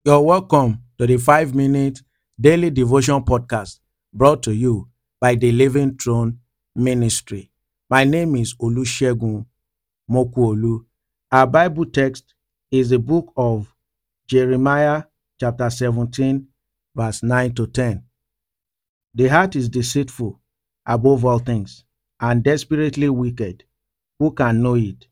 You're welcome to the 5 Minute Daily Devotion Podcast brought to you by the Living Throne Ministry. My name is Olusegun Mokuolu. Our Bible text is the book of Jeremiah, chapter 17, verse 9 to 10. The heart is deceitful above all things and desperately wicked. Who can know it?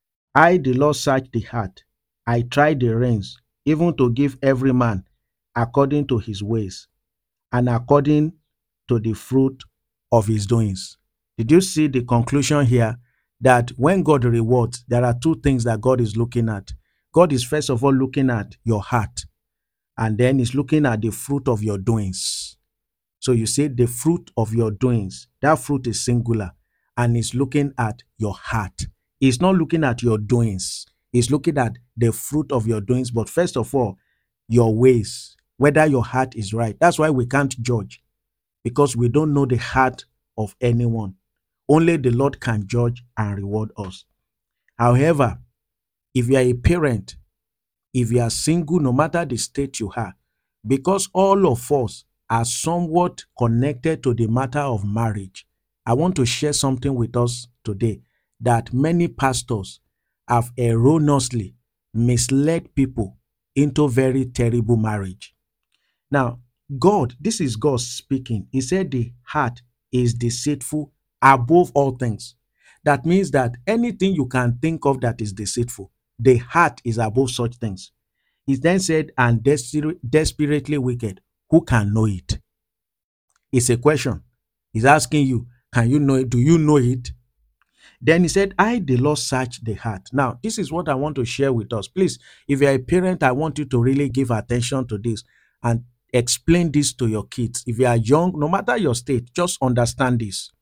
I, the Lord, search the heart. I try the reins, even to give every man according to his ways and according to the fruit of his doings. Did you see the conclusion here? That when God rewards, there are two things that God is looking at. God is first of all looking at your heart, and then he's looking at the fruit of your doings. So you see the fruit of your doings. That fruit is singular and is looking at your heart. He's not looking at your doings. He's looking at the fruit of your doings. But first of all, your ways, whether your heart is right. That's why we can't judge, because we don't know the heart of anyone. Only the Lord can judge and reward us. However, if you are a parent, if you are single, no matter the state you are, because all of us are somewhat connected to the matter of marriage, I want to share something with us today that many pastors have erroneously misled people into very terrible marriage. Now, God, this is God speaking. He said the heart is deceitful above all things. That means that anything you can think of that is deceitful, the heart is above such things. He then said, and desperately wicked, who can know it? It's a question. He's asking you, can you know it? Do you know it? Then he said, I, the Lord, search the heart. Now, this is what I want to share with us. Please, if you're a parent, I want you to really give attention to this and explain this to your kids. If you are young, no matter your state, just understand this.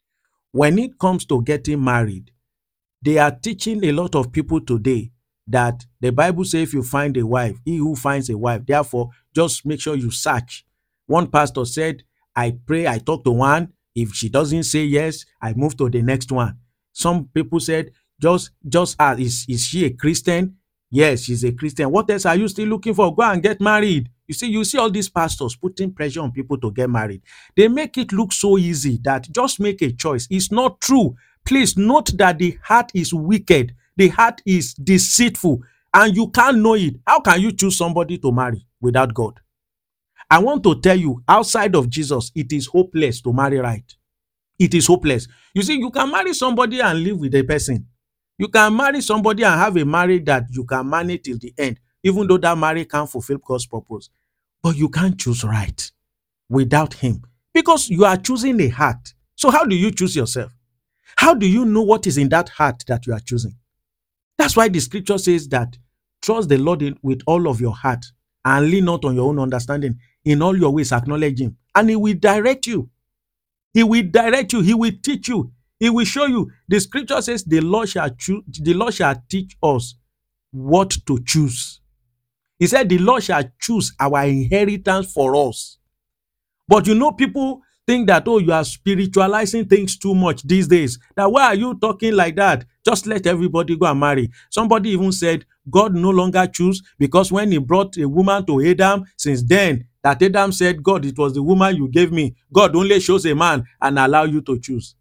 When it comes to getting married, they are teaching a lot of people today that the Bible says if you find a wife, he who finds a wife, therefore, just make sure you search. One pastor said, I pray, I talk to one. If she doesn't say yes, I move to the next one. Some people said, just ask, is she a Christian? Yes, she's a Christian. What else are you still looking for? Go and get married. You see all these pastors putting pressure on people to get married. They make it look so easy that just make a choice. It's not true. Please note that the heart is wicked, the heart is deceitful, and you can't know it. How can you choose somebody to marry without God? I want to tell you, outside of Jesus, it is hopeless to marry right. It is hopeless. You see, you can marry somebody and live with a person. You can marry somebody and have a marriage that you can manage till the end, even though that marriage can't fulfill God's purpose. But you can't choose right without Him, because you are choosing a heart. So, how do you choose yourself? How do you know what is in that heart that you are choosing? That's why the scripture says that trust the Lord with all of your heart and lean not on your own understanding. In all your ways, acknowledge Him, and He will direct you. He will direct you. He will teach you. He will show you. The scripture says the Lord shall choose, the Lord shall teach us what to choose. He said the Lord shall choose our inheritance for us. But people think that, oh, you are spiritualizing things too much these days. That why are you talking like that? Just let everybody go and marry. Somebody even said God no longer choose, because when He brought a woman to Adam, since then that Adam said, God, it was the woman you gave me. God only shows a man and allow you to choose.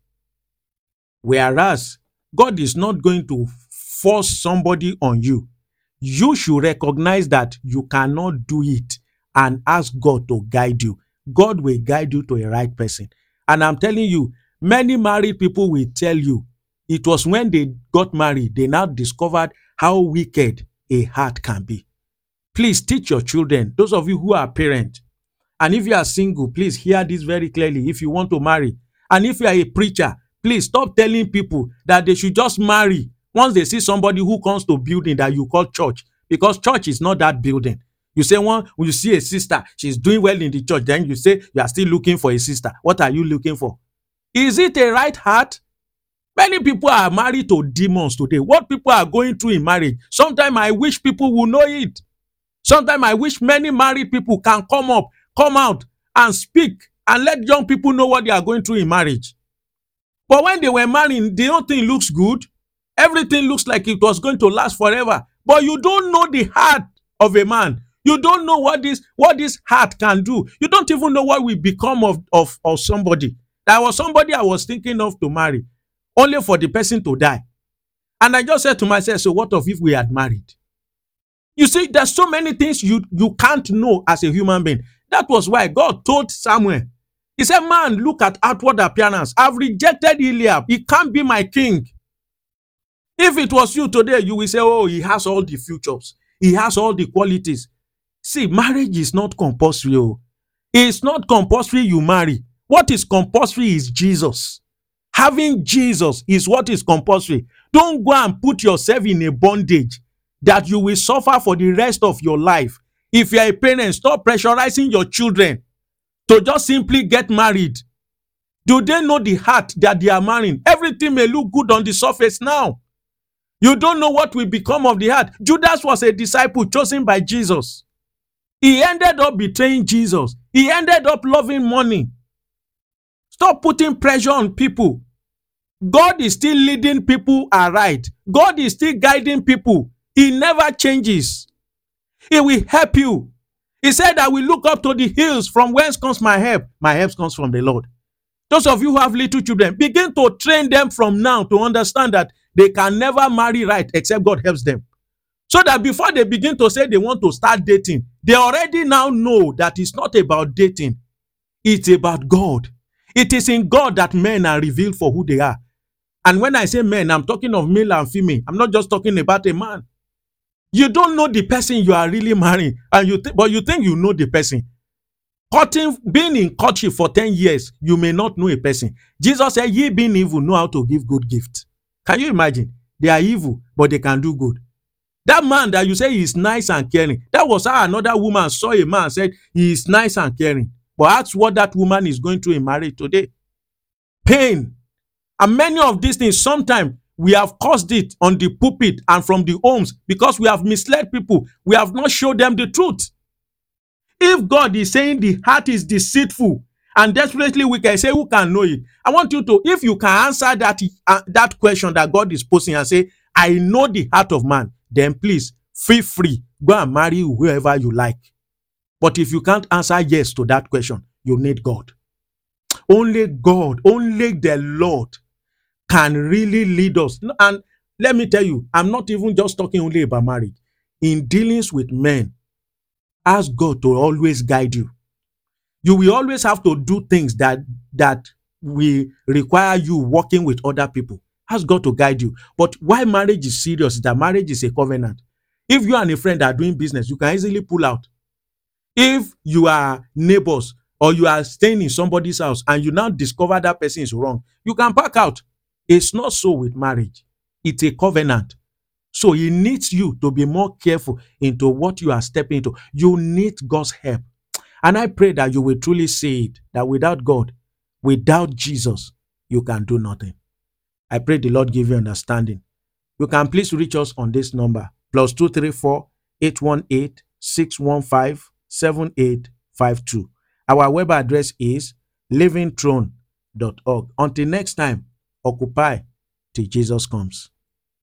Whereas God is not going to force somebody on you. You should recognize that you cannot do it and ask God to guide you. God will guide you to a right person. And I'm telling you, many married people will tell you it was when they got married, they now discovered how wicked a heart can be. Please teach your children, those of you who are parents, and if you are single, please hear this very clearly if you want to marry. And if you are a preacher, please stop telling people that they should just marry once they see somebody who comes to building that you call church, because church is not that building. You say when you see a sister, she's doing well in the church, then you say you are still looking for a sister. What are you looking for? Is it a right heart? Many people are married to demons today. What people are going through in marriage, sometimes I wish people will know it. Sometimes I wish many married people can come out and speak and let young people know what they are going through in marriage. But when they were marrying, the whole thing looks good. Everything looks like it was going to last forever. But you don't know the heart of a man. You don't know what this heart can do. You don't even know what will become of somebody. There was somebody I was thinking of to marry, only for the person to die. And I just said to myself, so what if we had married? You see, there's so many things you can't know as a human being. That was why God told Samuel, he said, man, look at outward appearance. I've rejected Eliab. He can't be my king. If it was you today, you will say, oh, he has all the features. He has all the qualities. See, marriage is not compulsory. Oh. It's not compulsory you marry. What is compulsory is Jesus. Having Jesus is what is compulsory. Don't go and put yourself in a bondage that you will suffer for the rest of your life. If you're a parent, stop pressurizing your children to just simply get married. Do they know the heart that they are marrying? Everything may look good on the surface now. You don't know what will become of the heart. Judas was a disciple chosen by Jesus. He ended up betraying Jesus. He ended up loving money. Stop putting pressure on people. God is still leading people aright. God is still guiding people. He never changes. He will help you. He said, I will look up to the hills from whence comes my help. My help comes from the Lord. Those of you who have little children, begin to train them from now to understand that they can never marry right except God helps them. So that before they begin to say they want to start dating, they already now know that it's not about dating. It's about God. It is in God that men are revealed for who they are. And when I say men, I'm talking of male and female. I'm not just talking about a man. You don't know the person you are really marrying, and but you think you know the person. Being in courtship for 10 years, you may not know a person. Jesus said, ye being evil know how to give good gifts. Can you imagine? They are evil, but they can do good. That man that you say is nice and caring, that was how another woman saw a man and said he is nice and caring. But ask what that woman is going through in marriage today. Pain. And many of these things, sometimes we have caused it on the pulpit and from the homes because we have misled people. We have not showed them the truth. If God is saying the heart is deceitful and desperately wicked, say, who can know it? I want you to, if you can answer that question that God is posing and say, I know the heart of man, then please feel free. Go and marry whoever you like. But if you can't answer yes to that question, you need God. Only God, only the Lord can really lead us. And let me tell you, I'm not even just talking only about marriage. In dealings with men, ask God to always guide you. You will always have to do things that will require you working with other people. Ask God to guide you. But why marriage is serious is that marriage is a covenant. If you and a friend are doing business, you can easily pull out. If you are neighbors or you are staying in somebody's house and you now discover that person is wrong, you can pack out. It's not so with marriage. It's a covenant. So he needs you to be more careful into what you are stepping into. You need God's help. And I pray that you will truly see it, that without God, without Jesus, you can do nothing. I pray the Lord give you understanding. You can please reach us on this number, +234 818 615 7852. Our web address is livingthrone.org. Until next time, occupy till Jesus comes.